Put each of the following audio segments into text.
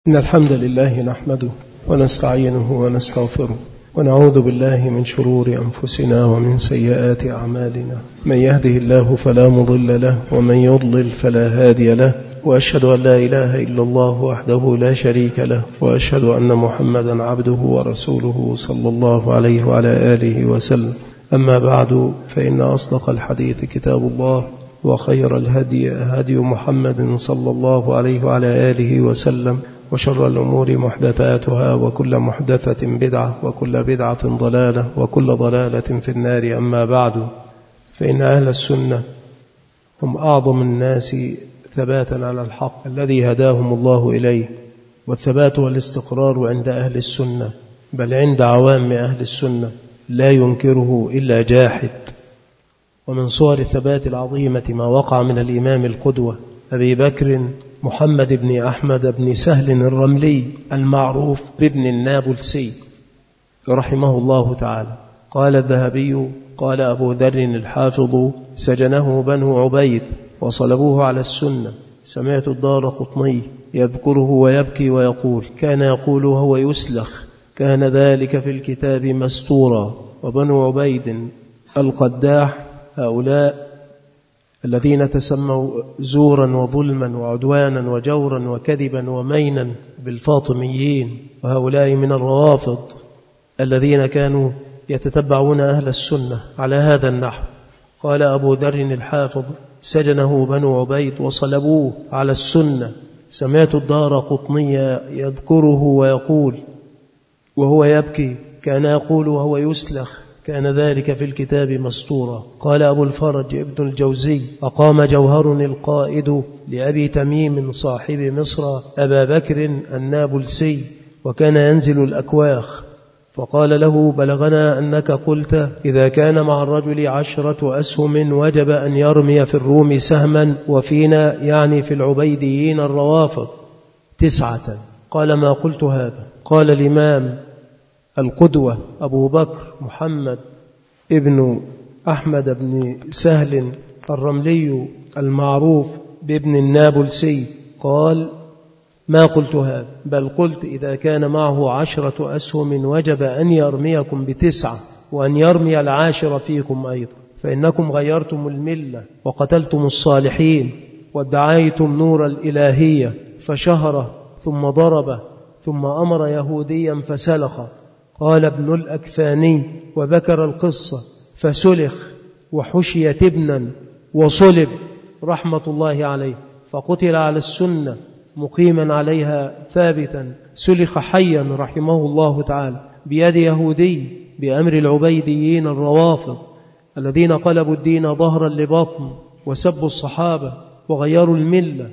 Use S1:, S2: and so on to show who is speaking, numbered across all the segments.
S1: إن الحمد لله نحمده ونستعينه ونستغفره ونعوذ بالله من شرور أنفسنا ومن سيئات أعمالنا. من يهده الله فلا مضل له ومن يضلل فلا هادي له، وأشهد أن لا إله إلا الله وحده لا شريك له، وأشهد أن محمدا عبده ورسوله صلى الله عليه وعلى آله وسلم. أما بعد، فإن أصدق الحديث كتاب الله، وخير الهدي هدي محمد صلى الله عليه وعلى آله وسلم، وشر الأمور محدثاتها، وكل محدثة بدعة، وكل بدعة ضلالة، وكل ضلالة في النار. أما بعد، فإن أهل السنة هم أعظم الناس ثباتا على الحق الذي هداهم الله إليه، والثبات والاستقرار عند أهل السنة، بل عند عوام أهل السنة، لا ينكره إلا جاحد. ومن صور الثبات العظيمة ما وقع من الإمام القدوة أبي بكر محمد بن أحمد بن سهل الرملي المعروف بابن النابلسي رحمه الله تعالى. قال الذهبي: قال أبو ذر الحافظ: سجنه بنو عبيد وصلبوه على السنة. سمعت الدارقطني يذكره ويبكي ويقول: كان يقول وهو يسلخ: كان ذلك في الكتاب مستورا. وبنو عبيد القداح هؤلاء الذين تسموا زورا وظلما وعدوانا وجورا وكذبا ومينا بالفاطميين، وهؤلاء من الروافض الذين كانوا يتتبعون أهل السنة على هذا النحو. قال أبو ذر الحافظ: سجنه بنو عبيد وصلبوه على السنة. سمعت الدارقطني يذكره ويقول وهو يبكي: كان يقول وهو يسلخ: كان ذلك في الكتاب مستورا. قال أبو الفرج ابن الجوزي: أقام جوهر القائد لأبي تميم صاحب مصر أبا بكر النابلسي، وكان ينزل الأكواخ، فقال له: بلغنا أنك قلت إذا كان مع الرجل 10 أسهم وجب أن يرمي في الروم سهما، وفينا يعني في العبيديين الروافض 9. قال: ما قلت هذا. قال الإمام القدوة أبو بكر محمد ابن أحمد بن سهل الرملي المعروف بابن النابلسي قال: ما قلت هذا، بل قلت إذا كان معه 10 أسهم وجب أن يرميكم ب9، وأن يرمي العاشر فيكم أيضا، فإنكم غيرتم الملة وقتلتم الصالحين وادعيتم نور الإلهية، فشهر ثم ضرب ثم أمر يهوديا فسلخ. قال ابن الأكفاني وذكر القصة: فسلخ وحشي تبنا وصلب رحمة الله عليه، فقتل على السنة مقيما عليها ثابتا، سلخ حيا رحمه الله تعالى بيد يهودي بأمر العبيديين الروافض الذين قلبوا الدين ظهرا لبطن وسبوا الصحابة وغيروا الملة.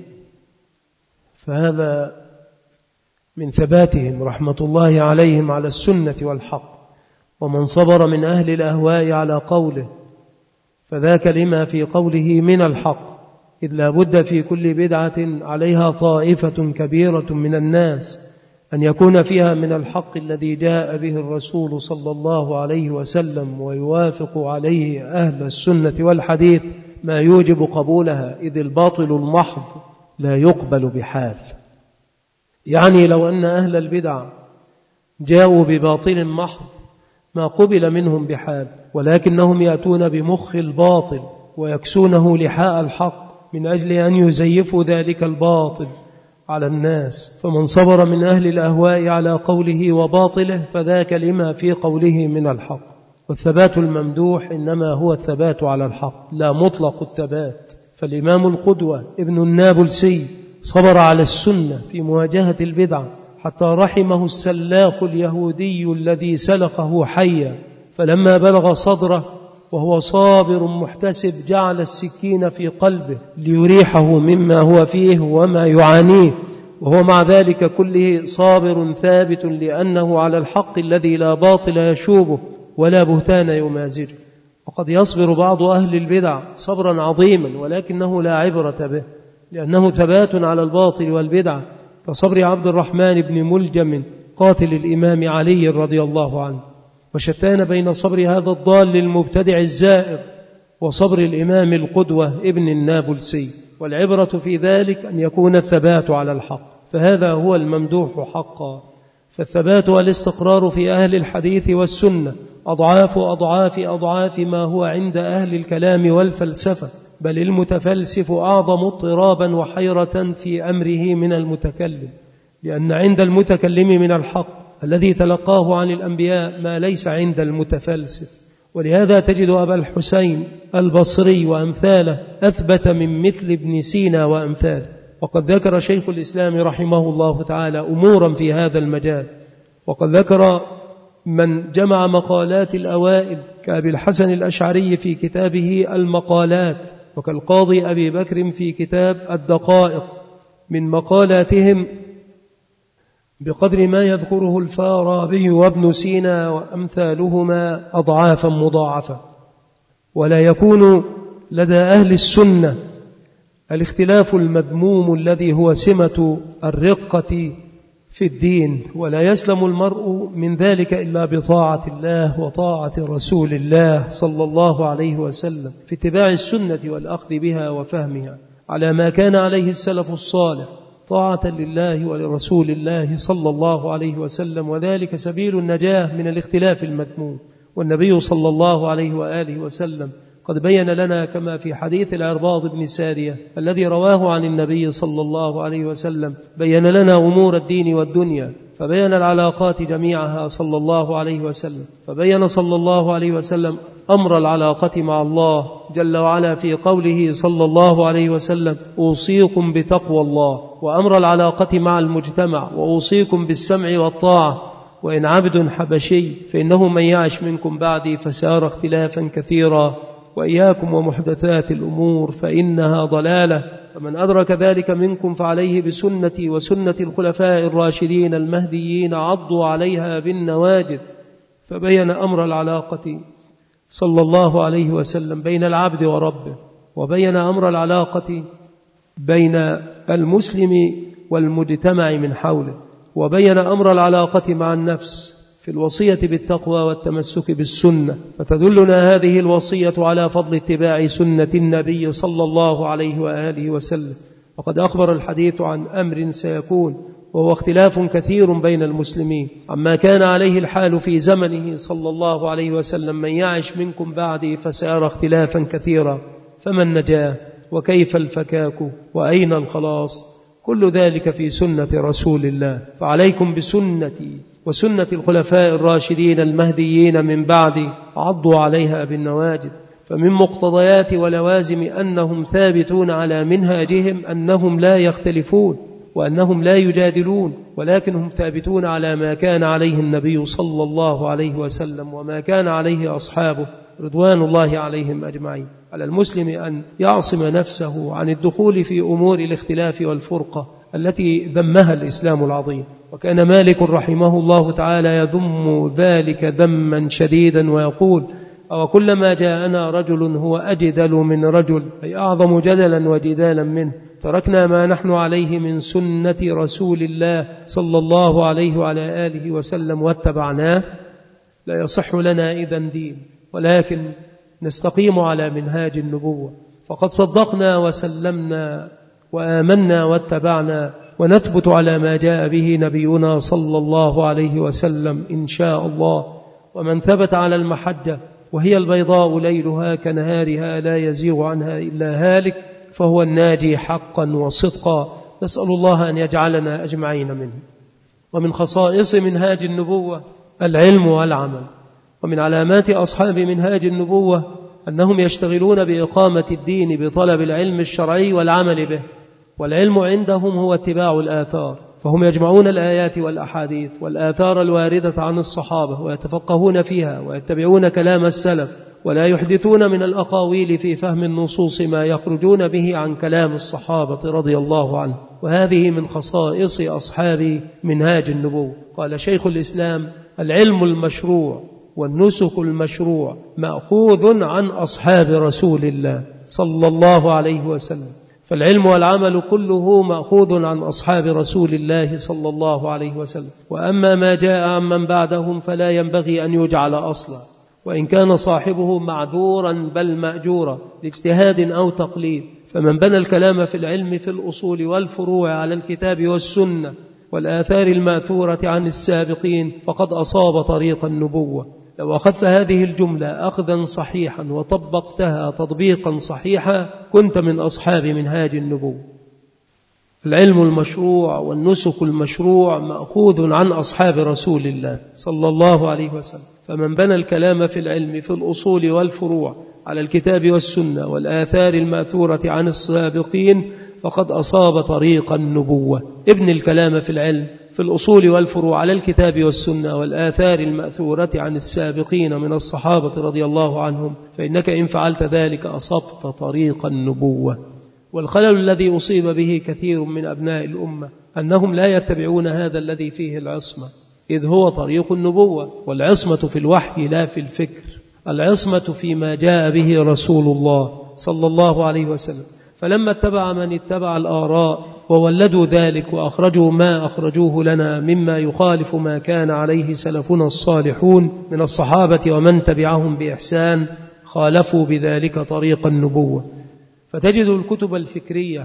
S1: فهذا من ثباتهم رحمة الله عليهم على السنة والحق. ومن صبر من أهل الأهواء على قوله فذاك لما في قوله من الحق، إذ لا بد في كل بدعة عليها طائفة كبيرة من الناس أن يكون فيها من الحق الذي جاء به الرسول صلى الله عليه وسلم، ويوافق عليه أهل السنة والحديث ما يوجب قبولها، إذ الباطل المحض لا يقبل بحال. يعني لو أن أهل البدع جاءوا بباطل محض ما قبل منهم بحال، ولكنهم يأتون بمخ الباطل ويكسونه لحاء الحق من أجل أن يزيفوا ذلك الباطل على الناس. فمن صبر من أهل الأهواء على قوله وباطله فذاك لما في قوله من الحق. والثبات الممدوح إنما هو الثبات على الحق، لا مطلق الثبات. فالإمام القدوة ابن النابلسي صبر على السنة في مواجهة البدع حتى رحمه السلاخ اليهودي الذي سلخه حيا، فلما بلغ صدره وهو صابر محتسب جعل السكين في قلبه ليريحه مما هو فيه وما يعانيه، وهو مع ذلك كله صابر ثابت، لأنه على الحق الذي لا باطل يشوبه ولا بهتان يمازجه. وقد يصبر بعض أهل البدع صبرا عظيما ولكنه لا عبرة به، لأنه ثبات على الباطل والبدع، كصبر عبد الرحمن بن ملجم قاتل الإمام علي رضي الله عنه. وشتان بين صبر هذا الضال المبتدع الزائر وصبر الإمام القدوة ابن النابلسي، والعبرة في ذلك أن يكون الثبات على الحق. فهذا هو الممدوح حقا. فالثبات والاستقرار في أهل الحديث والسنة أضعاف أضعاف أضعاف ما هو عند أهل الكلام والفلسفة، بل المتفلسف أعظم اضطرابا وحيرة في أمره من المتكلم، لأن عند المتكلم من الحق الذي تلقاه عن الأنبياء ما ليس عند المتفلسف. ولهذا تجد أبا الحسين البصري وأمثاله أثبت من مثل ابن سينا وأمثاله. وقد ذكر شيخ الإسلام رحمه الله تعالى أمورا في هذا المجال، وقد ذكر من جمع مقالات الأوائل كأبي الحسن الأشعري في كتابه المقالات، وكالقاضي أبي بكر في كتاب الدقائق، من مقالاتهم بقدر ما يذكره الفارابي وابن سينا وأمثالهما أضعافا مضاعفة. ولا يكون لدى أهل السنة الاختلاف المذموم الذي هو سمة الرقة في الدين، ولا يسلم المرء من ذلك إلا بطاعة الله وطاعة رسول الله صلى الله عليه وسلم في اتباع السنة والأخذ بها وفهمها على ما كان عليه السلف الصالح طاعة لله ولرسول الله صلى الله عليه وسلم، وذلك سبيل النجاة من الاختلاف المذموم. والنبي صلى الله عليه وآله وسلم قد بين لنا كما في حديث العرباض بن سارية الذي رواه عن النبي صلى الله عليه وسلم، بين لنا أمور الدين والدنيا، فبين العلاقات جميعها صلى الله عليه وسلم. فبين صلى الله عليه وسلم أمر العلاقة مع الله جل وعلا في قوله صلى الله عليه وسلم أوصيكم بتقوى الله، وأمر العلاقة مع المجتمع وأوصيكم بالسمع والطاعة، وإن عبد حبشي فإنه من يعش منكم بعدي فسار اختلافا كثيرا، وإياكم ومحدثات الأمور فإنها ضلالة، فمن أدرك ذلك منكم فعليه بسنتي وسنة الخلفاء الراشدين المهديين عضوا عليها بالنواجذ. فبين أمر العلاقة صلى الله عليه وسلم بين العبد وربه، وبين أمر العلاقة بين المسلم والمجتمع من حوله، وبين أمر العلاقة مع النفس في الوصية بالتقوى والتمسك بالسنة. فتدلنا هذه الوصية على فضل اتباع سنة النبي صلى الله عليه وآله وسلم. وقد أخبر الحديث عن أمر سيكون، وهو اختلاف كثير بين المسلمين عما كان عليه الحال في زمنه صلى الله عليه وسلم، من يعش منكم بعدي فسيرى اختلافا كثيرا، فما النجاة وكيف الفكاك وأين الخلاص؟ كل ذلك في سنة رسول الله. فعليكم بسنتي وسنة الخلفاء الراشدين المهديين من بعد عضوا عليها بالنواجذ. فمن مقتضيات ولوازم أنهم ثابتون على منهاجهم أنهم لا يختلفون وأنهم لا يجادلون، ولكن هم ثابتون على ما كان عليه النبي صلى الله عليه وسلم وما كان عليه أصحابه رضوان الله عليهم أجمعين. على المسلم أن يعصم نفسه عن الدخول في أمور الاختلاف والفرقة التي ذمها الإسلام العظيم. وكان مالك رحمه الله تعالى يذم ذلك ذما شديدا ويقول أو كلما جاءنا رجل هو أجدل من رجل، أي أعظم جدلا وجدالا منه، تركنا ما نحن عليه من سنة رسول الله صلى الله عليه وعلى آله وسلم واتبعناه، لا يصح لنا إذن دين، ولكن نستقيم على منهاج النبوة. فقد صدقنا وسلمنا وآمنا واتبعنا، ونثبت على ما جاء به نبينا صلى الله عليه وسلم إن شاء الله. ومن ثبت على المحجة وهي البيضاء ليلها كنهارها لا يزيغ عنها إلا هالك فهو الناجي حقا وصدقا. نسأل الله أن يجعلنا أجمعين منه. ومن خصائص منهاج النبوة العلم والعمل. ومن علامات أصحاب منهاج النبوة أنهم يشتغلون بإقامة الدين بطلب العلم الشرعي والعمل به. والعلم عندهم هو اتباع الآثار، فهم يجمعون الآيات والأحاديث والآثار الواردة عن الصحابة ويتفقهون فيها ويتبعون كلام السلف، ولا يحدثون من الأقاويل في فهم النصوص ما يخرجون به عن كلام الصحابة رضي الله عنه. وهذه من خصائص أصحاب منهاج النبوة. قال شيخ الإسلام العلم المشروع والنسك المشروع مأخوذ عن أصحاب رسول الله صلى الله عليه وسلم. فالعلم والعمل كله مأخوذ عن أصحاب رسول الله صلى الله عليه وسلم. وأما ما جاء عمن بعدهم فلا ينبغي أن يجعل أصلا، وإن كان صاحبه معذورا بل مأجورا لاجتهاد أو تقليد، فمن بنى الكلام في العلم في الأصول والفروع على الكتاب والسنة والآثار الماثورة عن السابقين فقد أصاب طريق النبوة. لو أخذت هذه الجملة أخذا صحيحا وطبقتها تطبيقا صحيحا كنت من أصحاب منهاج النبوة. العلم المشروع والنسك المشروع مأخوذ عن أصحاب رسول الله صلى الله عليه وسلم. فمن بنى الكلام في العلم في الأصول والفروع على الكتاب والسنة والآثار الماثورة عن السابقين فقد أصاب طريق النبوة. ابن الكلام في العلم في الأصول والفروع على الكتاب والسنة والآثار المأثورة عن السابقين من الصحابة رضي الله عنهم، فإنك إن فعلت ذلك أصبت طريق النبوة. والخلل الذي أصيب به كثير من أبناء الأمة أنهم لا يتبعون هذا الذي فيه العصمة، إذ هو طريق النبوة. والعصمة في الوحي لا في الفكر، العصمة فيما جاء به رسول الله صلى الله عليه وسلم. فلما اتبع من اتبع الآراء وولدوا ذلك وأخرجوا ما أخرجوه لنا مما يخالف ما كان عليه سلفنا الصالحون من الصحابة ومن تبعهم بإحسان، خالفوا بذلك طريق النبوة. فتجد الكتب الفكرية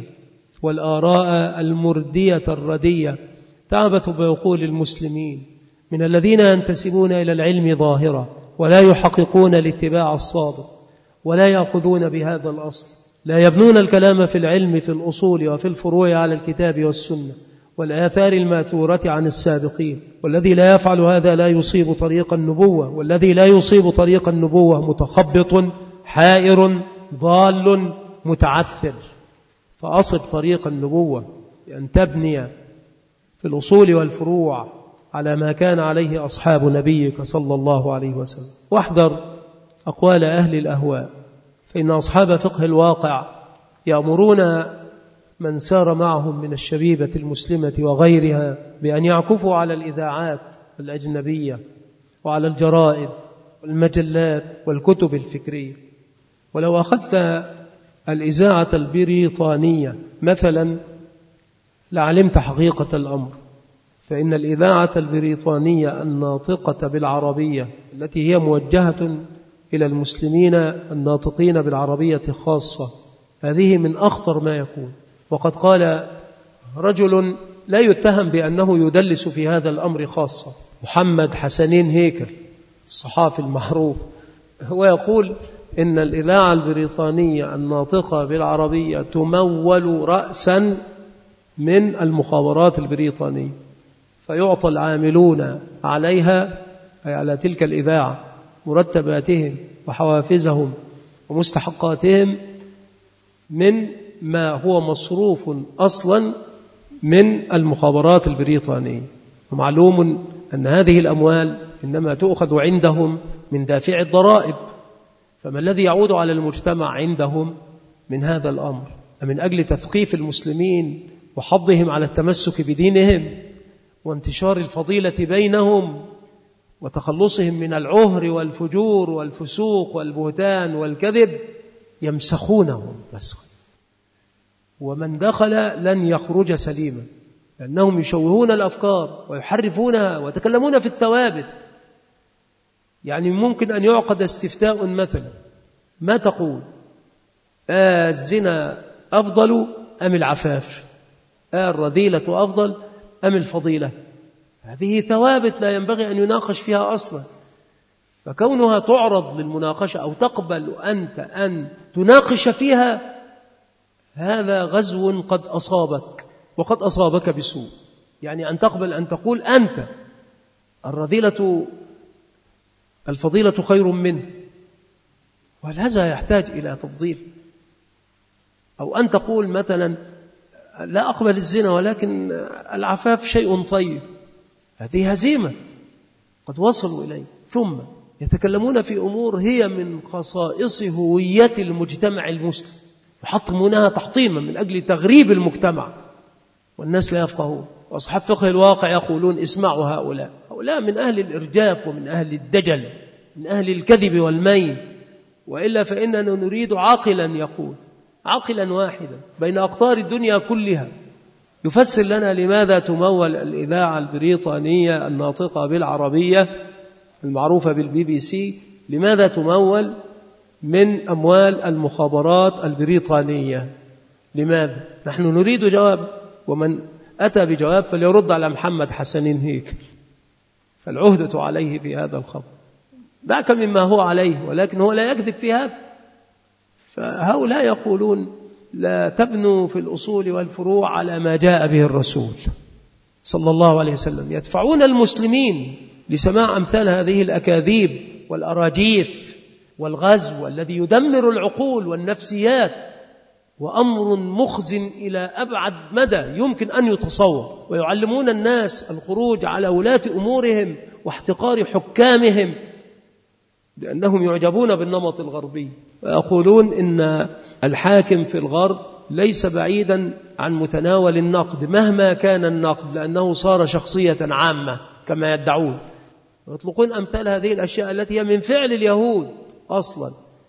S1: والآراء المردية الردية تعبث بعقول المسلمين من الذين ينتسبون إلى العلم ظاهرة ولا يحققون الاتباع الصادق ولا يأخذون بهذا الأصل. لا يبنون الكلام في العلم في الأصول وفي الفروع على الكتاب والسنة والآثار الماثورة عن السابقين. والذي لا يفعل هذا لا يصيب طريق النبوة، والذي لا يصيب طريق النبوة متخبط حائر ضال متعثر. فأصب طريق النبوة بأن تبني في الأصول والفروع على ما كان عليه أصحاب نبيك صلى الله عليه وسلم. واحذر أقوال أهل الأهواء، فإن أصحاب فقه الواقع يأمرون من سار معهم من الشبيبة المسلمة وغيرها بأن يعكفوا على الإذاعات الأجنبية وعلى الجرائد والمجلات والكتب الفكرية. ولو أخذت الإذاعة البريطانية مثلا لعلمت حقيقة الأمر، فإن الإذاعة البريطانية الناطقة بالعربية التي هي موجهة إلى المسلمين الناطقين بالعربية خاصة، هذه من أخطر ما يكون. وقد قال رجل لا يتهم بأنه يدلس في هذا الأمر خاصة، محمد حسنين هيكل الصحافي المعروف، هو يقول إن الإذاعة البريطانية الناطقة بالعربية تمول رأسا من المخابرات البريطانية، فيعطى العاملون عليها أي على تلك الإذاعة مرتباتهم وحوافزهم ومستحقاتهم من ما هو مصروف أصلا من المخابرات البريطانية. ومعلوم أن هذه الأموال إنما تؤخذ عندهم من دافع الضرائب، فما الذي يعود على المجتمع عندهم من هذا الأمر؟ من أجل تثقيف المسلمين وحضهم على التمسك بدينهم وانتشار الفضيلة بينهم وتخلصهم من العهر والفجور والفسوق والبهتان والكذب، يمسخونهم مسخا، ومن دخل لن يخرج سليما، لأنهم يشوهون الأفكار ويحرفونها ويتكلمون في الثوابت. يعني ممكن أن يعقد استفتاء مثلا، ما تقول؟ الزنا أفضل أم العفاف؟ الرذيلة أفضل أم الفضيلة؟ هذه ثوابت لا ينبغي أن يناقش فيها أصلا، فكونها تعرض للمناقشة أو تقبل أنت أن تناقش فيها، هذا غزو قد أصابك وقد أصابك بسوء. يعني أن تقبل أن تقول أنت الفضيلة خير منه، وهذا يحتاج إلى تفضيل. أو أن تقول مثلا لا أقبل الزنا ولكن العفاف شيء طيب، هذه هزيمة قد وصلوا إليه. ثم يتكلمون في أمور هي من خصائص هوية المجتمع المسلم، يحطمونها تحطيما من أجل تغريب المجتمع، والناس لا يفقهون. وأصحاب فقه الواقع يقولون اسمعوا هؤلاء من أهل الإرجاف ومن أهل الدجل، من أهل الكذب والمين، وإلا فإننا نريد عاقلا يقول، عاقلا واحدا بين أقطار الدنيا كلها، يفسر لنا لماذا تمول الإذاعة البريطانية الناطقة بالعربية المعروفة بالBBC، لماذا تمول من أموال المخابرات البريطانية؟ لماذا؟ نحن نريد جواب، ومن أتى بجواب فليرد على محمد حسنين هيكل، فالعهدة عليه في هذا الخبر. ذاك مما هو عليه، ولكن هو لا يكذب في هذا. فهؤلاء يقولون لا تبنوا في الأصول والفروع على ما جاء به الرسول صلى الله عليه وسلم، يدفعون المسلمين لسماع أمثال هذه الأكاذيب والأراجيف والغزو الذي يدمر العقول والنفسيات، وأمر مخزن إلى أبعد مدى يمكن أن يتصور. ويعلمون الناس الخروج على ولاة أمورهم واحتقار حكامهم لأنهم يعجبون بالنمط الغربي، ويقولون إن الحاكم في الغرب ليس بعيدا عن متناول النقد مهما كان النقد، لأنه صار شخصية عامة كما يدعون. ويطلقون أمثال هذه الأشياء التي هي من فعل اليهود أصلا.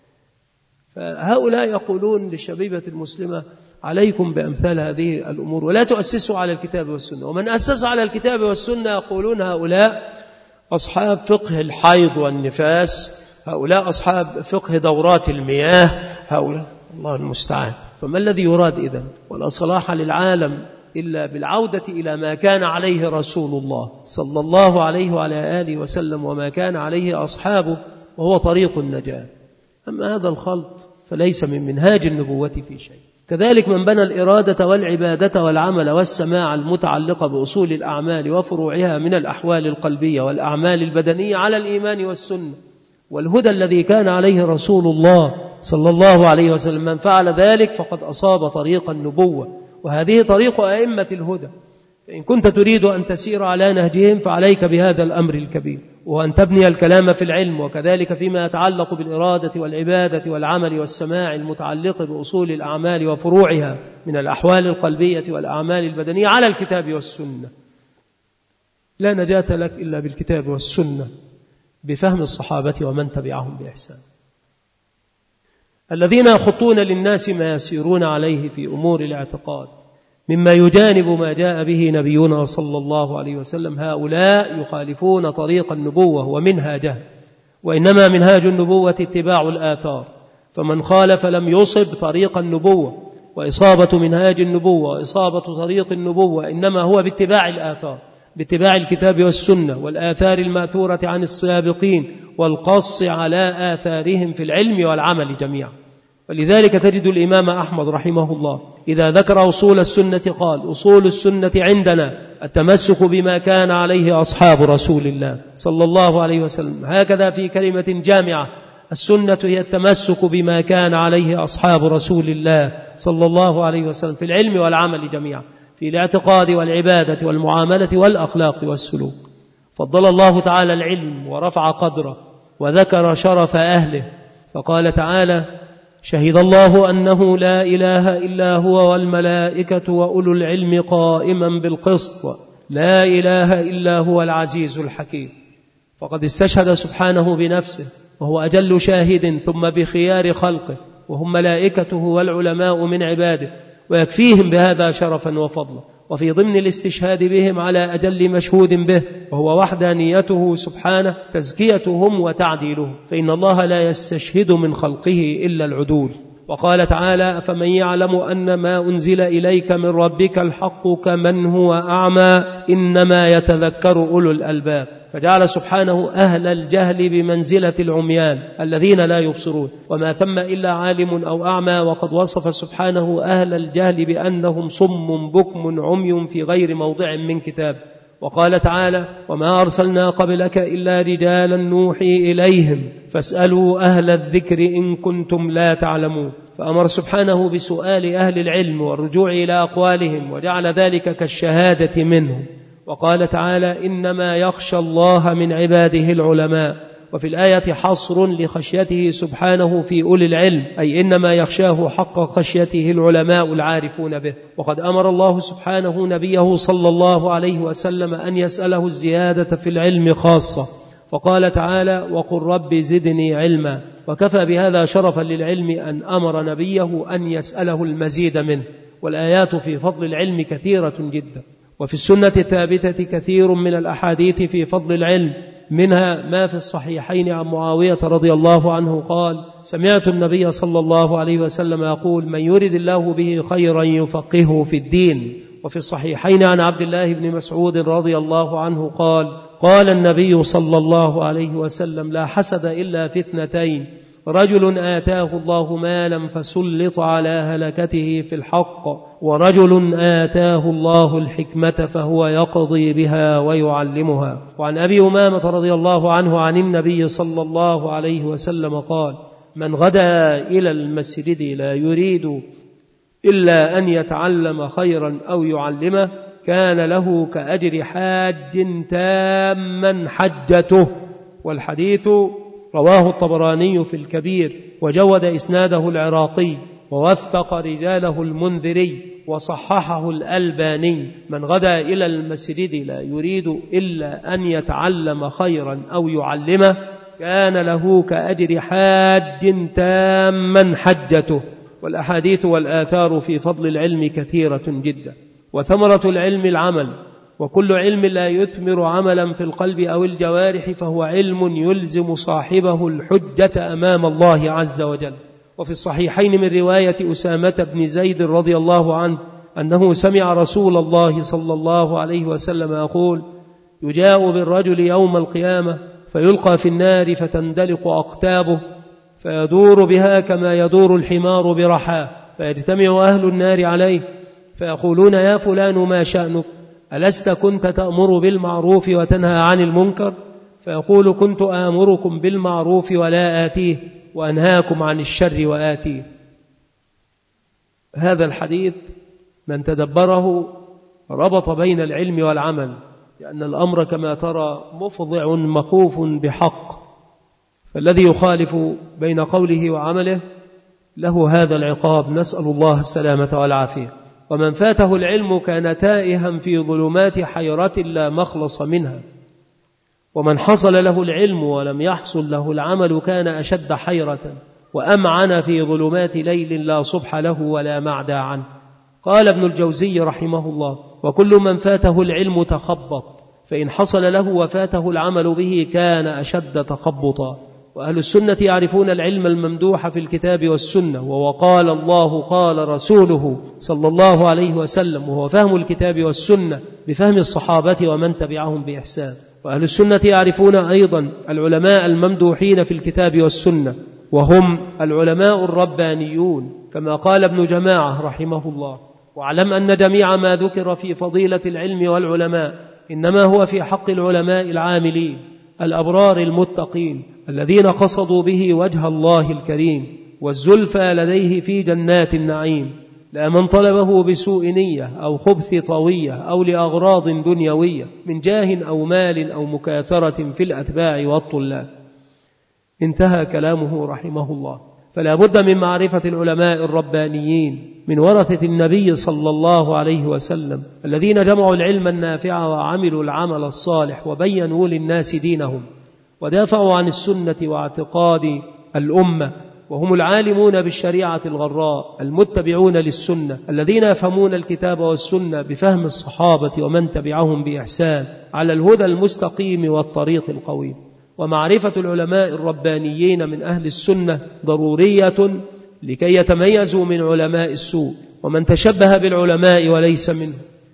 S1: فهؤلاء يقولون للشبيبة المسلمة عليكم بأمثال هذه الأمور ولا تؤسسوا على الكتاب والسنة. ومن أسس على الكتاب والسنة يقولون هؤلاء أصحاب فقه الحيض والنفاس، هؤلاء أصحاب فقه دورات المياه، هؤلاء الله المستعان. فما الذي يراد إذن؟ ولا صلاح للعالم إلا بالعودة إلى ما كان عليه رسول الله صلى الله عليه وعلى آله وسلم وما كان عليه أصحابه، وهو طريق النجاة. أما هذا الخلط فليس من منهاج النبوة في شيء. كذلك من بنى الإرادة والعبادة والعمل والسماع المتعلقة بأصول الأعمال وفروعها من الأحوال القلبية والأعمال البدنية على الإيمان والسنة والهدى الذي كان عليه رسول الله صلى الله عليه وسلم، من فعل ذلك فقد أصاب طريق النبوة، وهذه طريق أئمة الهدى. فإن كنت تريد أن تسير على نهجهم فعليك بهذا الأمر الكبير، وأن تبني الكلام في العلم، وكذلك فيما يتعلق بالإرادة والعبادة والعمل والسماع المتعلق بأصول الأعمال وفروعها من الأحوال القلبية والأعمال البدنية على الكتاب والسنة. لا نجاة لك إلا بالكتاب والسنة بفهم الصحابة ومن تبعهم بإحسان، الذين يخطون للناس ما يسيرون عليه في أمور الاعتقاد مما يجانب ما جاء به نبينا صلى الله عليه وسلم. هؤلاء يخالفون طريق النبوة ومنهاجه، وإنما منهاج النبوة اتباع الآثار، فمن خالف لم يصب طريق النبوة. وإصابة منهاج النبوة وإصابة طريق النبوة إنما هو باتباع الآثار، باتباع الكتاب والسنة والآثار المأثورة عن السابقين والقص على آثارهم في العلم والعمل جميعا. ولذلك تجد الإمام أحمد رحمه الله إذا ذكر أصول السنة قال: أصول السنة عندنا التمسك بما كان عليه أصحاب رسول الله صلى الله عليه وسلم. هكذا في كلمة جامعة: السنة هي التمسك بما كان عليه أصحاب رسول الله صلى الله عليه وسلم في العلم والعمل جميعا، في الاعتقاد والعبادة والمعاملة والأخلاق والسلوك. فضل الله تعالى العلم ورفع قدره وذكر شرف أهله، فقال تعالى: شهد الله أنه لا إله إلا هو والملائكة وأولو العلم قائما بالقسط لا إله إلا هو العزيز الحكيم. فقد استشهد سبحانه بنفسه وهو أجل شاهد، ثم بخيار خلقه وهم ملائكته والعلماء من عباده، ويكفيهم بهذا شرفا وفضلا. وفي ضمن الاستشهاد بهم على أجل مشهود به وهو وحدانيته سبحانه تزكيتهم وتعديلهم، فإن الله لا يستشهد من خلقه إلا العدول. وقال تعالى: فمن يعلم أن ما أنزل إليك من ربك الحق كمن هو أعمى إنما يتذكر أولو الألباب. فجعل سبحانه أهل الجهل بمنزلة العميان الذين لا يبصرون، وما ثم إلا عالم أو أعمى، وقد وصف سبحانه أهل الجهل بأنهم صم بكم عمي في غير موضع من كتاب. وقال تعالى: وما أرسلنا قبلك إلا رجالا نوحي إليهم فاسألوا أهل الذكر إن كنتم لا تعلمون. فأمر سبحانه بسؤال أهل العلم والرجوع إلى أقوالهم، وجعل ذلك كالشهادة منهم. وقال تعالى: إنما يخشى الله من عباده العلماء. وفي الآية حصر لخشيته سبحانه في أولي العلم، أي إنما يخشاه حق خشيته العلماء العارفون به. وقد أمر الله سبحانه نبيه صلى الله عليه وسلم أن يسأله الزيادة في العلم خاصة، فقال تعالى: وقل رب زدني علما. وكفى بهذا شرفا للعلم أن أمر نبيه أن يسأله المزيد منه. والآيات في فضل العلم كثيرة جدا، وفي السنة الثابتة كثير من الأحاديث في فضل العلم، منها ما في الصحيحين عن معاوية رضي الله عنه قال: سمعت النبي صلى الله عليه وسلم يقول: من يرد الله به خيرا يفقهه في الدين. وفي الصحيحين عن عبد الله بن مسعود رضي الله عنه قال: قال النبي صلى الله عليه وسلم: لا حسد إلا في اثنتين: رجل آتاه الله مالا فسلط على هلكته في الحق، ورجل آتاه الله الحكمة فهو يقضي بها ويعلمها. وعن أبي أمامة رضي الله عنه عن النبي صلى الله عليه وسلم قال: من غدا إلى المسجد لا يريد إلا أن يتعلم خيرا أو يعلمه كان له كأجر حاج تاما حجته. والحديث رواه الطبراني في الكبير، وجود إسناده العراقي، ووثق رجاله المنذري، وصححه الألباني. من غدا إلى المسجد لا يريد إلا أن يتعلم خيرا أو يعلمه كان له كأجر حاج تاما حجته. والأحاديث والآثار في فضل العلم كثيرة جدا، وثمرة العلم العمل، وكل علم لا يثمر عملا في القلب أو الجوارح فهو علم يلزم صاحبه الحجة أمام الله عز وجل. وفي الصحيحين من رواية أسامة بن زيد رضي الله عنه أنه سمع رسول الله صلى الله عليه وسلم يقول: يجاء بالرجل يوم القيامة فيلقى في النار فتندلق أقتابه فيدور بها كما يدور الحمار برحاه، فيجتمع أهل النار عليه فيقولون: يا فلان ما شأنك؟ ألست كنت تأمر بالمعروف وتنهى عن المنكر؟ فيقول: كنت آمركم بالمعروف ولا آتيه، وأنهاكم عن الشر وآتيه. هذا الحديث من تدبره ربط بين العلم والعمل، لأن الأمر كما ترى مفضع مخوف بحق، فالذي يخالف بين قوله وعمله له هذا العقاب، نسأل الله السلامة والعافية. ومن فاته العلم كان تائها في ظلمات حيرة لا مخلص منها، ومن حصل له العلم ولم يحصل له العمل كان أشد حيرة وأمعن في ظلمات ليل لا صبح له ولا معدى عنه. قال ابن الجوزي رحمه الله: وكل من فاته العلم تخبط، فإن حصل له وفاته العمل به كان أشد تخبطا. وأهل السنة يعرفون العلم الممدوح في الكتاب والسنة، وقال الله قال رسوله صلى الله عليه وسلم، وهو فهم الكتاب والسنة بفهم الصحابة ومن تبعهم بإحسان. وأهل السنة يعرفون أيضا العلماء الممدوحين في الكتاب والسنة، وهم العلماء الربانيون، كما قال ابن جماعة رحمه الله: واعلم أن جميع ما ذكر في فضيلة العلم والعلماء إنما هو في حق العلماء العاملين الأبرار المتقين الذين قصدوا به وجه الله الكريم والزلفى لديه في جنات النعيم، لا من طلبه بسوء نية أو خبث طوية أو لأغراض دنيوية من جاه أو مال أو مكاثرة في الأتباع والطلاب. انتهى كلامه رحمه الله. فلا بد من معرفة العلماء الربانيين من ورثة النبي صلى الله عليه وسلم الذين جمعوا العلم النافع وعملوا العمل الصالح وبينوا للناس دينهم ودافعوا عن السنة واعتقاد الأمة، وهم العالمون بالشريعة الغراء المتبعون للسنة الذين يفهمون الكتاب والسنة بفهم الصحابة ومن تبعهم بإحسان على الهدى المستقيم والطريق القويم. ومعرفة العلماء الربانيين من أهل السنة ضرورية لكي يتميزوا من علماء السوء ومن تشبه بالعلماء وليس منه.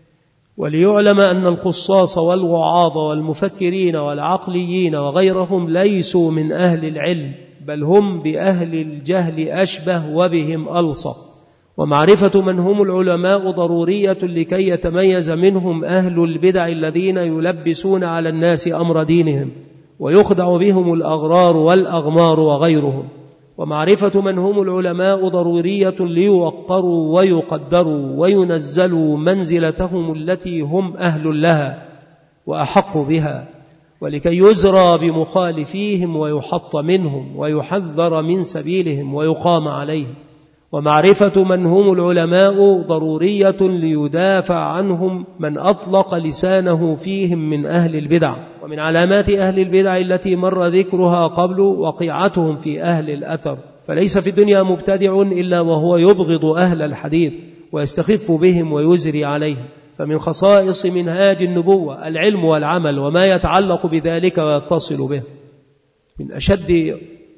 S1: وليعلم أن القصاص والوعاظ والمفكرين والعقليين وغيرهم ليسوا من أهل العلم، بل هم بأهل الجهل أشبه وبهم ألصق. ومعرفة من هم العلماء ضرورية لكي يتميز منهم أهل البدع الذين يلبسون على الناس أمر دينهم ويخدع بهم الأغرار والأغمار وغيرهم. ومعرفة من هم العلماء ضرورية ليوقروا ويقدروا وينزلوا منزلتهم التي هم أهل لها وأحق بها، ولكي يزرى بمخالفيهم ويحط منهم ويحذر من سبيلهم ويقام عليهم. ومعرفة من هم العلماء ضرورية ليدافع عنهم من أطلق لسانه فيهم من أهل البدع. ومن علامات أهل البدع التي مر ذكرها قبل وقيعتهم في أهل الأثر، فليس في الدنيا مبتدع إلا وهو يبغض أهل الحديث ويستخف بهم ويزري عليهم، فمن خصائص منهاج النبوة العلم والعمل وما يتعلق بذلك ويتصل به. من أشد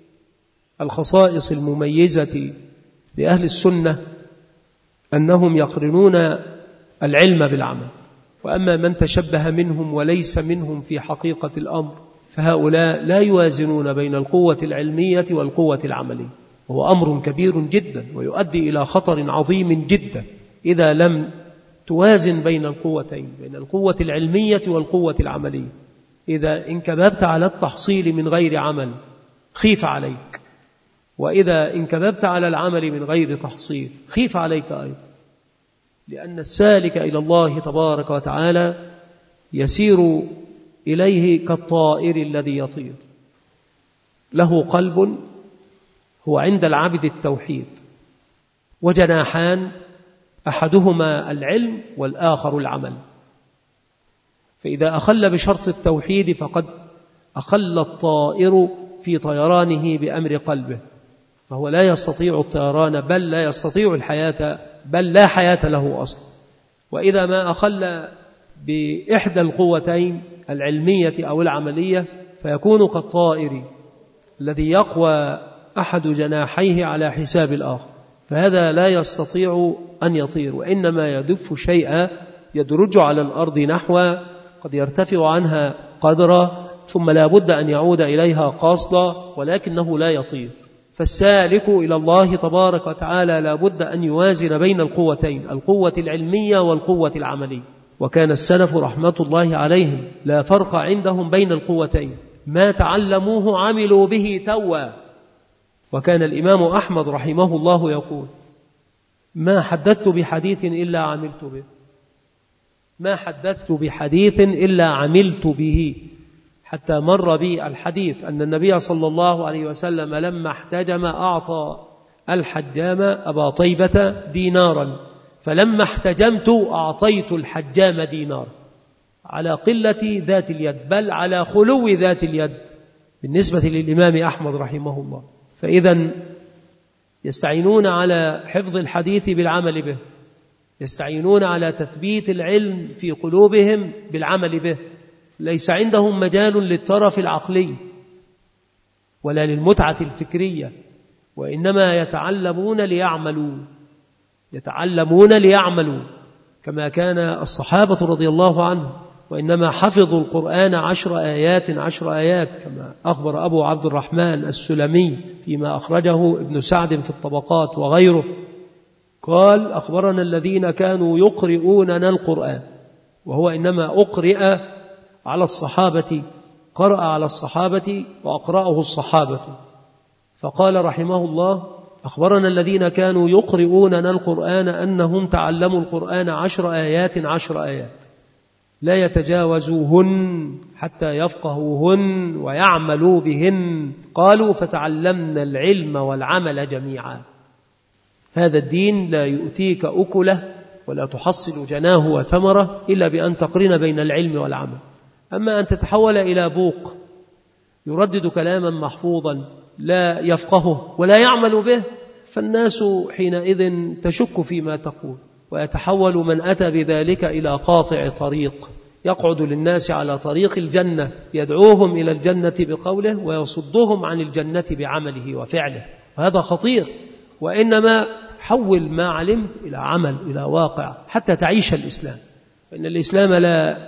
S1: الخصائص المميزة لأهل السنة أنهم يقرنون العلم بالعمل. وأما من تشبه منهم وليس منهم في حقيقة الأمر فهؤلاء لا يوازنون بين القوة العلمية والقوة العملية، وهو أمر كبير جدا ويؤدي إلى خطر عظيم جدا إذا لم توازن بين القوتين، بين القوة العلمية والقوة العملية. إذا انكببت على التحصيل من غير عمل خيف عليك، وإذا انكببت على العمل من غير تحصيل خيف عليك أيضا، لأن السالك إلى الله تبارك وتعالى يسير إليه كالطائر الذي يطير، له قلب هو عند العبد التوحيد، وجناحان أحدهما العلم والآخر العمل. فإذا أخل بشرط التوحيد فقد أخل الطائر في طيرانه بأمر قلبه، فهو لا يستطيع الطيران بل لا يستطيع الحياة، بل لا حياة له أصلا. وإذا ما أخل بإحدى القوتين العلمية أو العملية فيكون كالطائر الذي يقوى أحد جناحيه على حساب الآخر، فهذا لا يستطيع أن يطير، وإنما يدف شيئا يدرج على الأرض نحو قد يرتفع عنها قدرا ثم لا بد أن يعود إليها قاصدا، ولكنه لا يطير. فالسالك إلى الله تبارك وتعالى لا بد أن يوازن بين القوتين، القوة العلمية والقوة العملية. وكان السلف رحمة الله عليهم لا فرق عندهم بين القوتين، ما تعلموه عملوا به توا. وكان الإمام أحمد رحمه الله يقول: ما حدثت بحديث إلا عملت به، ما حدثت بحديث إلا عملت به. حتى مر بي الحديث أن النبي صلى الله عليه وسلم لما احتجم أعطى الحجام أبا طيبة دينارا، فلما احتجمت أعطيت الحجام دينار، على قلة ذات اليد بل على خلو ذات اليد بالنسبة للإمام أحمد رحمه الله. فإذا يستعينون على حفظ الحديث بالعمل به، يستعينون على تثبيت العلم في قلوبهم بالعمل به، ليس عندهم مجال للترف العقلي ولا للمتعة الفكرية، وإنما يتعلمون ليعملوا، يتعلمون ليعملوا كما كان الصحابة رضي الله عنهم، وإنما حفظوا القرآن 10 آيات كما أخبر أبو عبد الرحمن السلمي فيما أخرجه ابن سعد في الطبقات وغيره، قال: أخبرنا الذين كانوا يقرؤوننا القرآن، وهو إنما أقرئ على الصحابة، قرأ على الصحابة وأقرأه الصحابة. فقال رحمه الله: أخبرنا الذين كانوا يقرؤوننا القرآن أنهم تعلموا القرآن 10 آيات لا يتجاوزوهن حتى يفقهوهن ويعملوا بهن. قالوا: فتعلمنا العلم والعمل جميعا. هذا الدين لا يؤتيك أكله ولا تحصل جناه وثمره إلا بأن تقرن بين العلم والعمل. أما أن تتحول إلى بوق يردد كلاما محفوظا لا يفقهه ولا يعمل به، فالناس حينئذ تشك فيما تقول، ويتحول من أتى بذلك إلى قاطع طريق، يقعد للناس على طريق الجنة يدعوهم إلى الجنة بقوله ويصدهم عن الجنة بعمله وفعله، وهذا خطير. وإنما حول ما علمت إلى عمل، إلى واقع، حتى تعيش الإسلام، فإن الإسلام لا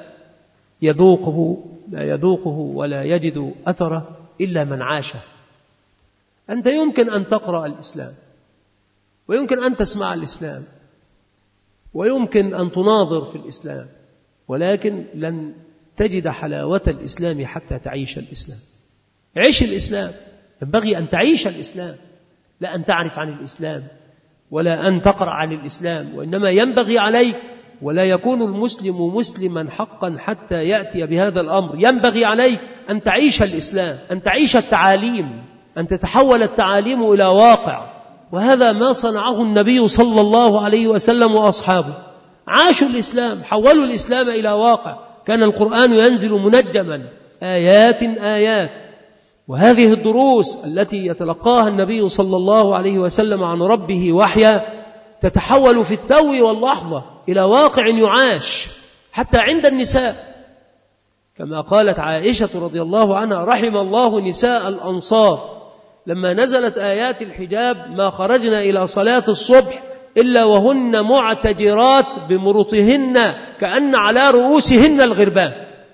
S1: يذوقه ولا يجد أثره إلا من عاشه. أنت يمكن أن تقرأ الإسلام، ويمكن أن تسمع الإسلام، ويمكن أن تناظر في الإسلام، ولكن لن تجد حلاوة الإسلام حتى تعيش الإسلام. عيش الإسلام، ينبغي أن تعيش الإسلام، لا أن تعرف عن الإسلام ولا أن تقرأ عن الإسلام، وإنما ينبغي عليك، ولا يكون المسلم مسلما حقا حتى يأتي بهذا الأمر، ينبغي عليك أن تعيش الإسلام، أن تعيش التعاليم، أن تتحول التعاليم إلى واقع. وهذا ما صنعه النبي صلى الله عليه وسلم وأصحابه، عاشوا الإسلام، حولوا الإسلام إلى واقع. كان القرآن ينزل منجما آيات، وهذه الدروس التي يتلقاها النبي صلى الله عليه وسلم عن ربه وحيا
S2: تتحول في التو واللحظة إلى واقع يعاش حتى عند النساء، كما قالت عائشة رضي الله عنها: رحم الله نساء الأنصار لما نزلت آيات الحجاب ما خرجنا إلى صلاة الصبح إلا وهن معتجرات بمرطهن كأن على رؤوسهن الغربان،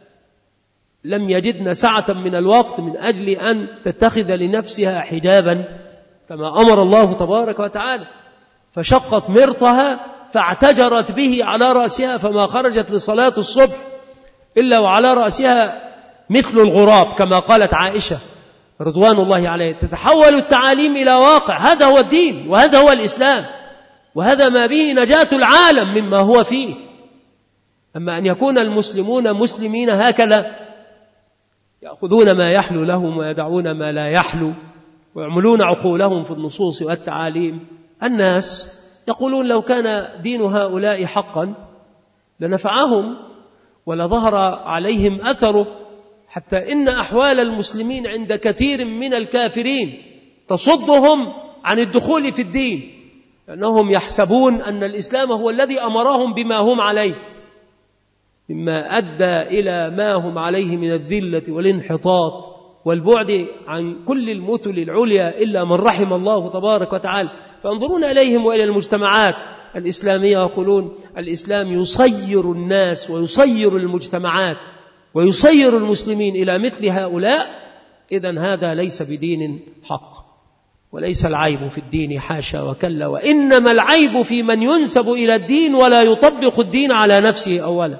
S2: لم يجدن سعة من الوقت من أجل أن تتخذ لنفسها حجابا كما أمر الله تبارك وتعالى، فشقت مرطها فاعتجرت به على رأسها، فما خرجت لصلاة الصبح إلا وعلى رأسها مثل الغراب كما قالت عائشة رضوان الله عليه. تتحول التعاليم إلى واقع، هذا هو الدين وهذا هو الإسلام، وهذا ما به نجاة العالم مما هو فيه. أما أن يكون المسلمون مسلمين هكذا يأخذون ما يحلو لهم ويدعون ما لا يحلو ويعملون عقولهم في النصوص والتعاليم، الناس يقولون لو كان دين هؤلاء حقا لنفعهم ولظهر عليهم أثره، حتى إن أحوال المسلمين عند كثير من الكافرين تصدهم عن الدخول في الدين، لأنهم يحسبون أن الإسلام هو الذي أمرهم بما هم عليه، مما أدى إلى ما هم عليه من الذلة والانحطاط والبعد عن كل المثل العليا إلا من رحم الله تبارك وتعالى. فانظرون إليهم وإلى المجتمعات الإسلامية يقولون الإسلام يصير الناس ويصير المجتمعات ويصير المسلمين إلى مثل هؤلاء. إذن هذا ليس بدين حق، وليس العيب في الدين حاشا وكلا، وإنما العيب في من ينسب إلى الدين ولا يطبق الدين على نفسه أولا.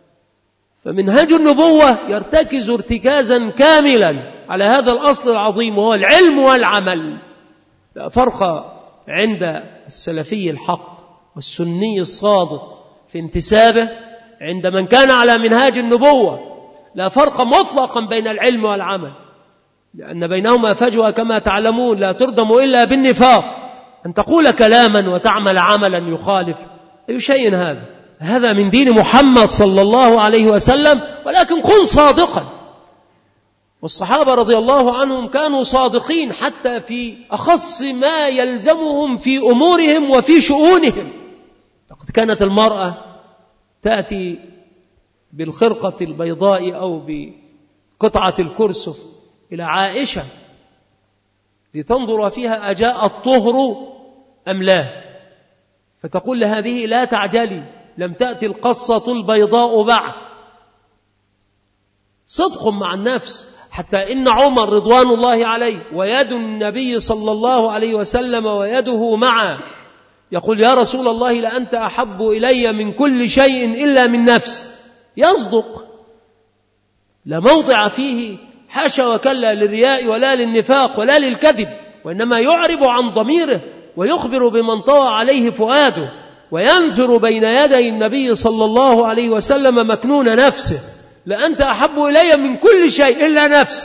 S2: فمنهج النبوة يرتكز ارتكازا كاملا على هذا الأصل العظيم وهو العلم والعمل. لا فرق عند السلفي الحق والسني الصادق في انتسابه عند من كان على منهاج النبوة، لا فرق مطلقا بين العلم والعمل، لأن بينهما فجوة كما تعلمون لا تردم إلا بالنفاق، أن تقول كلاما وتعمل عملا يخالف. أي شيء هذا؟ هذا من دين محمد صلى الله عليه وسلم، ولكن كن صادقا. والصحابة رضي الله عنهم كانوا صادقين حتى في أخص ما يلزمهم في أمورهم وفي شؤونهم. لقد كانت المرأة تأتي بالخرقة البيضاء أو بقطعة الكرسف إلى عائشة لتنظر فيها أجاء الطهر أم لا، فتقول لهذه لا تعجلي لم تأتي القصة البيضاء بعد. صدق مع النفس، حتى إن عمر رضوان الله عليه ويد النبي صلى الله عليه وسلم ويده معه يقول: يا رسول الله لأنت أحب إلي من كل شيء إلا من نفسي. يصدق، لا موضع فيه حاشا وكلا للرياء ولا للنفاق ولا للكذب، وإنما يعرب عن ضميره ويخبر بمن طوى عليه فؤاده، وينثر بين يدي النبي صلى الله عليه وسلم مكنون نفسه: لأنت أحب إلي من كل شيء إلا نفسي.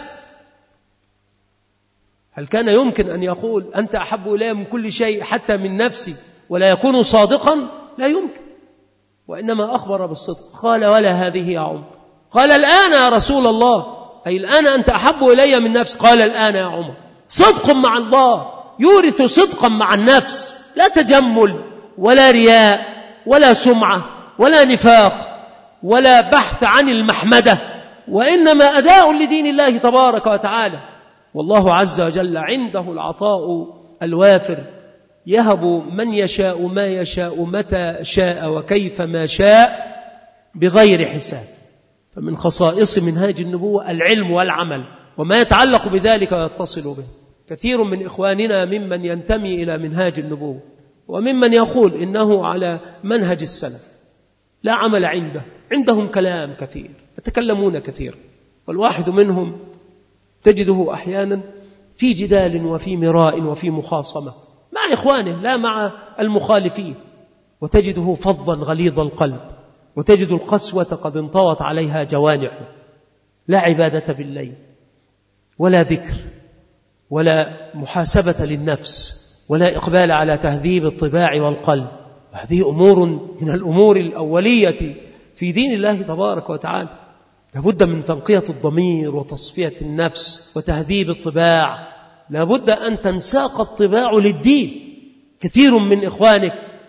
S2: هل كان يمكن أن يقول أنت أحب إلي من كل شيء حتى من نفسي ولا يكون صادقا؟ لا يمكن، وإنما أخبر بالصدق. قال: ولا هذه يا عمر. قال: الآن يا رسول الله، أي الآن أنت أحب إلي من نفسي. قال: الآن يا عمر. صدق مع الله يورث صدقا مع النفس، لا تجمل ولا رياء ولا سمعة ولا نفاق ولا بحث عن المحمدة، وإنما أداء لدين الله تبارك وتعالى. والله عز وجل عنده العطاء الوافر، يهب من يشاء ما يشاء متى شاء وكيف ما شاء بغير حساب. فمن خصائص منهاج النبوة العلم والعمل وما يتعلق بذلك ويتصل به. كثير من إخواننا ممن ينتمي إلى منهاج النبوة وممن يقول إنه على منهج السلف لا عمل عندهم كلام كثير، يتكلمون كثير، والواحد منهم تجده أحيانا في جدال وفي مراء وفي مخاصمة مع إخوانه لا مع المخالفين، وتجده فظا غليظ القلب، وتجد القسوة قد انطوت عليها جوانحه. لا عبادة بالليل ولا ذكر ولا محاسبة للنفس ولا إقبال على تهذيب الطباع والقلب. هذه أمور من الأمور الأولية في دين الله تبارك وتعالى. لابد من تنقية الضمير وتصفية النفس وتهذيب الطباع. لابد أن تنساق الطباع للدين. كثير من إخوانك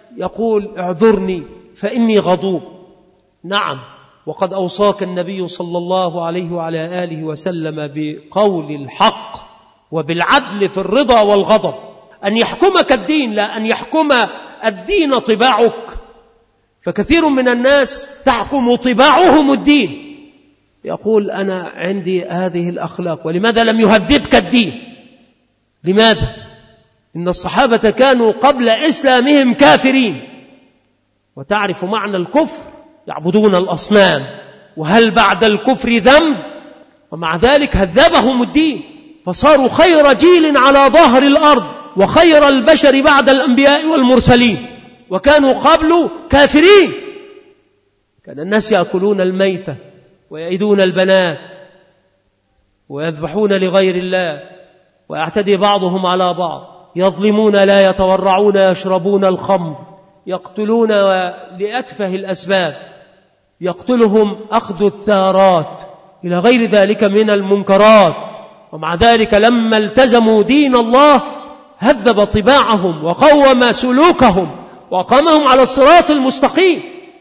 S2: يقول اعذرني فإني غضوب. نعم، وقد أوصاك النبي صلى الله عليه وعلى آله وسلم بقول الحق وبالعدل في الرضا والغضب، أن يحكمك الدين لا أن يحكم الدين طباعك. فكثير من الناس تحكم طباعهم الدين، يقول أنا عندي هذه الأخلاق، ولماذا لم يهذبك الدين؟ لماذا؟ إن الصحابة كانوا قبل إسلامهم كافرين، وتعرف معنى الكفر، يعبدون الأصنام، وهل بعد الكفر ذنب؟ ومع ذلك هذبهم الدين، فصاروا خير جيل على ظهر الأرض وخير البشر بعد الأنبياء والمرسلين، وكانوا قبل كافرين. كان الناس يأكلون الميتة ويأيدون البنات ويذبحون لغير الله، ويعتدي بعضهم على بعض، يظلمون لا يتورعون، يشربون الخمر، يقتلون لأتفه الأسباب، يقتلهم أخذ الثارات إلى غير ذلك من المنكرات. ومع ذلك لما التزموا دين الله هذب طباعهم وقوم سلوكهم وقامهم على الصراط المستقيم،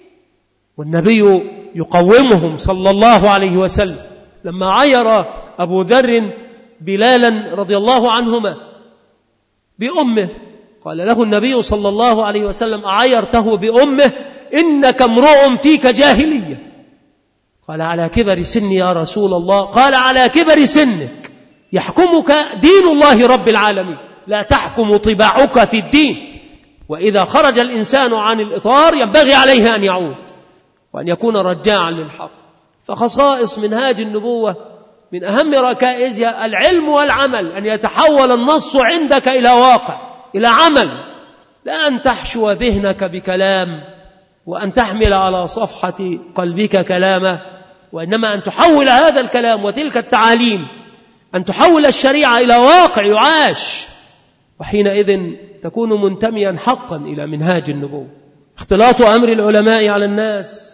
S2: والنبي يقومهم صلى الله عليه وسلم. لما عير أبو ذر بلالا رضي الله عنهما بأمه، قال له النبي صلى الله عليه وسلم أعيرته بأمه؟ إنك امرؤ فيك جاهلية. قال على كبر سني يا رسول الله؟ قال على كبر سنك يحكمك دين الله رب العالمين، لا تحكم طباعك في الدين. وإذا خرج الإنسان عن الإطار ينبغي عليه أن يعود وأن يكون رجاعا للحق. فخصائص منهاج النبوة من أهم ركائزها العلم والعمل، أن يتحول النص عندك إلى واقع، إلى عمل، لا أن تحشو ذهنك بكلام وأن تحمل على صفحة قلبك كلامه، وإنما أن تحول هذا الكلام وتلك التعاليم، أن تحول الشريعة إلى واقع يعاش، وحينئذ تكون منتميا حقا إلى منهاج النبوة. اختلاط أمر العلماء على الناس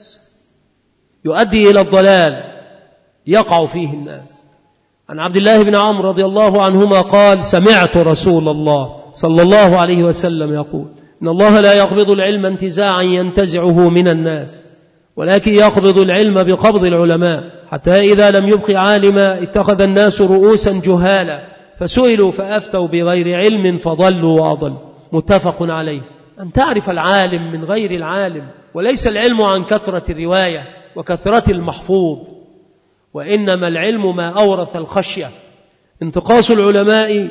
S2: يؤدي إلى الضلال يقع فيه الناس. عن عبد الله بن عمرو رضي الله عنهما قال سمعت رسول الله صلى الله عليه وسلم يقول إن الله لا يقبض العلم انتزاعا ينتزعه من الناس، ولكن يقبض العلم بقبض العلماء، حتى إذا لم يبق عالما اتخذ الناس رؤوسا جهالا فسئلوا فأفتوا بغير علم فضلوا وأضلوا. متفق عليه. أن تعرف العالم من غير العالم، وليس العلم عن كثرة الرواية وكثرة المحفوظ، وإنما العلم ما أورث الخشية. انتقاص العلماء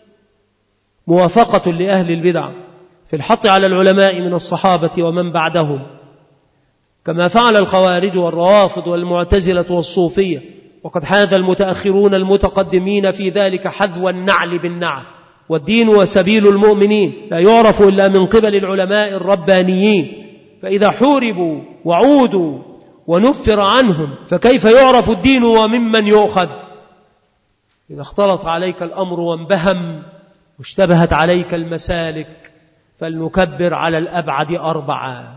S2: موافقة لأهل البدع في الحط على العلماء من الصحابة ومن بعدهم، كما فعل الخوارج والروافض والمعتزلة والصوفية، وقد حاذ المتأخرون المتقدمين في ذلك حذو النعل بالنعل. والدين وسبيل المؤمنين لا يعرف إلا من قبل العلماء الربانيين، فإذا حوربوا وعودوا ونفر عنهم فكيف يعرف الدين وممن يؤخذ؟ إذا اختلط عليك الأمر وانبهم واشتبهت عليك المسالك فلنكبر على الأبعد أربعة.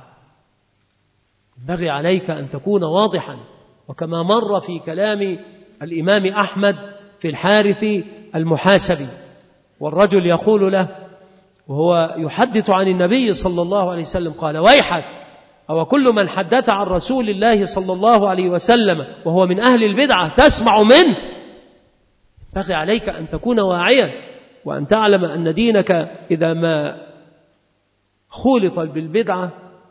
S2: ينبغي عليك أن تكون واضحا، وكما مر في كلام الإمام أحمد في الحارث المحاسبي، والرجل يقول له وهو يحدث عن النبي صلى الله عليه وسلم قال ويحك، أو كل من حدث عن رسول الله صلى الله عليه وسلم وهو من أهل البدعة تسمع منه؟ ينبغي عليك أن تكون واعيا، وأن تعلم أن دينك إذا ما خولط بالبدعة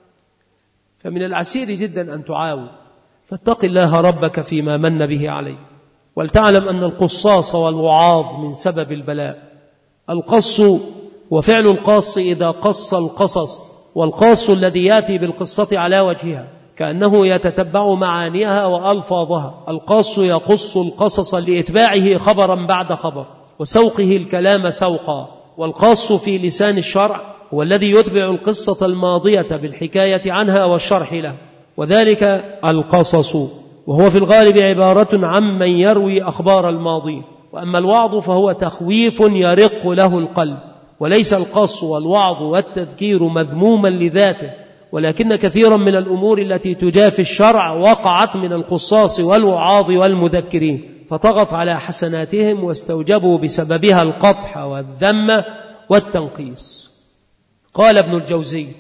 S2: فمن العسير جدا أن تعاود. فاتق الله ربك فيما من به عليه، ولتعلم أن القصاص والوعاظ من سبب البلاء. القص وفعل القاص إذا قص القصص، والقاص الذي يأتي بالقصة على وجهها كأنه يتتبع معانيها وألفاظها. القاص يقص القصص لإتباعه خبرا بعد خبر وسوقه الكلام سوقا. والقاص في لسان الشرع هو الذي يتبع القصة الماضية بالحكاية عنها والشرح له، وذلك القصص، وهو في الغالب عبارة عمن يروي أخبار الماضي. وأما الوعظ فهو تخويف يرق له القلب، وليس القص والوعظ والتذكير مذموما لذاته، ولكن كثيرا من الأمور التي تجافي الشرع وقعت من القصاص والوعاظ والمذكرين، فطغت على حسناتهم واستوجبوا بسببها القطح والذم والتنقيص. قال ابن الجوزي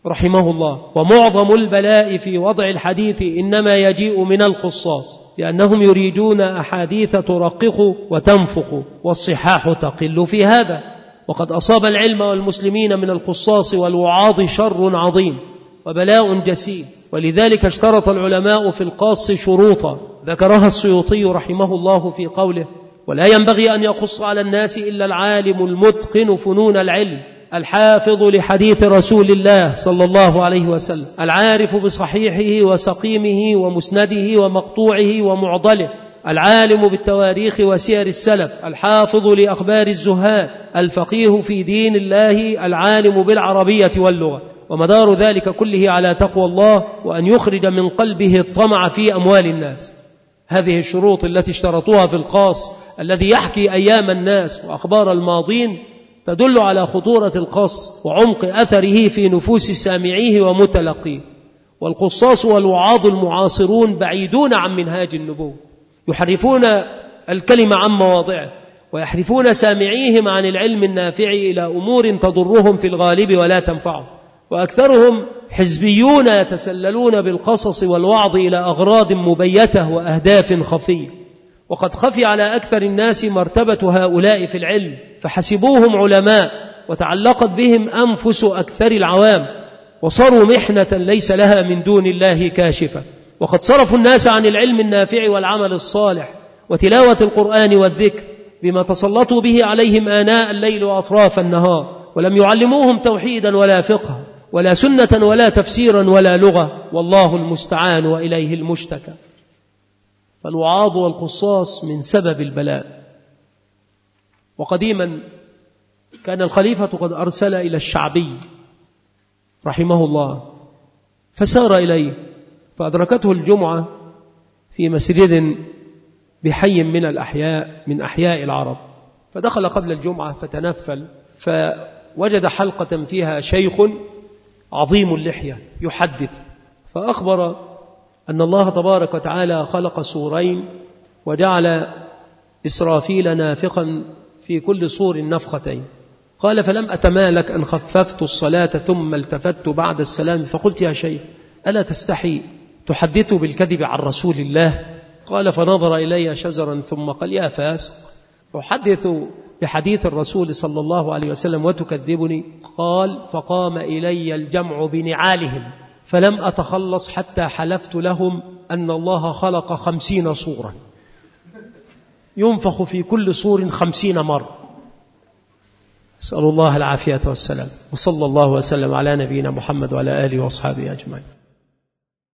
S2: رحمه الله. ومعظم البلاء في وضع الحديث إنما يجيء من الخصاص، لأنهم يريدون أحاديث ترقق وتنفق، والصحاح تقل في هذا. وقد أصاب العلم والمسلمين من الخصاص والوعاظ شر عظيم وبلاء جسيم، ولذلك اشترط العلماء في القاص شروطا ذكرها السيوطي رحمه الله في قوله: ولا ينبغي أن يخص على الناس إلا العالم المتقن فنون العلم، الحافظ لحديث رسول الله صلى الله عليه وسلم، العارف بصحيحه وسقيمه ومسنده ومقطوعه ومعضله، العالم بالتواريخ وسير السلف، الحافظ لأخبار الزهاد، الفقيه في دين الله، العالم بالعربية واللغة. ومدار ذلك كله على تقوى الله، وأن يخرج من قلبه الطمع في أموال الناس. هذه الشروط التي اشترطوها في القاص الذي يحكي أيام الناس وأخبار الماضين تدل على خطورة القص وعمق أثره في نفوس سامعيه ومتلقيه. والقصاص والوعاظ المعاصرون بعيدون عن منهاج النبوة، يحرفون الكلمة عن مواضعه، ويحرفون سامعيهم عن العلم النافع إلى أمور تضرهم في الغالب ولا تنفعهم. وأكثرهم حزبيون يتسللون بالقصص والوعظ إلى أغراض مبيتة وأهداف خفية. وقد خفي على أكثر الناس مرتبة هؤلاء في العلم، فحسبوهم علماء وتعلقت بهم أنفس أكثر العوام، وصاروا محنة ليس لها من دون الله كاشفة. وقد صرفوا الناس عن العلم النافع والعمل الصالح وتلاوة القرآن والذكر بما تسلطوا به عليهم آناء الليل وأطراف النهار، ولم يعلموهم توحيدا ولا فقها ولا سنة ولا تفسيرا ولا لغة، والله المستعان وإليه المشتكى. فالوعاظ والقصاص من سبب البلاء. وقديما كان الخليفة قد أرسل إلى الشعبي رحمه الله، فسار إليه، فأدركته الجمعة في مسجد بحي من الأحياء من أحياء العرب، فدخل قبل الجمعة فتنفل، فوجد حلقة فيها شيخ عظيم اللحية يحدث، فأخبر أن الله تبارك وتعالى خلق سورين وجعل إسرافيل نافخا في كل صور نفختين. قال: فلم أتمالك أن خففت الصلاة ثم التفت بعد السلام فقلت: يا شيخ، ألا تستحي تحدث بالكذب عن رسول الله؟ قال: فنظر إلي شزرا ثم قال: يا فاسق، أحدث بحديث الرسول صلى الله عليه وسلم وتكذبني؟ قال: فقام إلي الجمع بنعالهم فلم أتخلص حتى حلفت لهم أن الله خلق 50 صورا ينفخ في كل صور 50 مرة. أسأل الله العافية والسلام، وصلى الله وسلم على نبينا محمد وعلى آله وأصحابه أجمعين.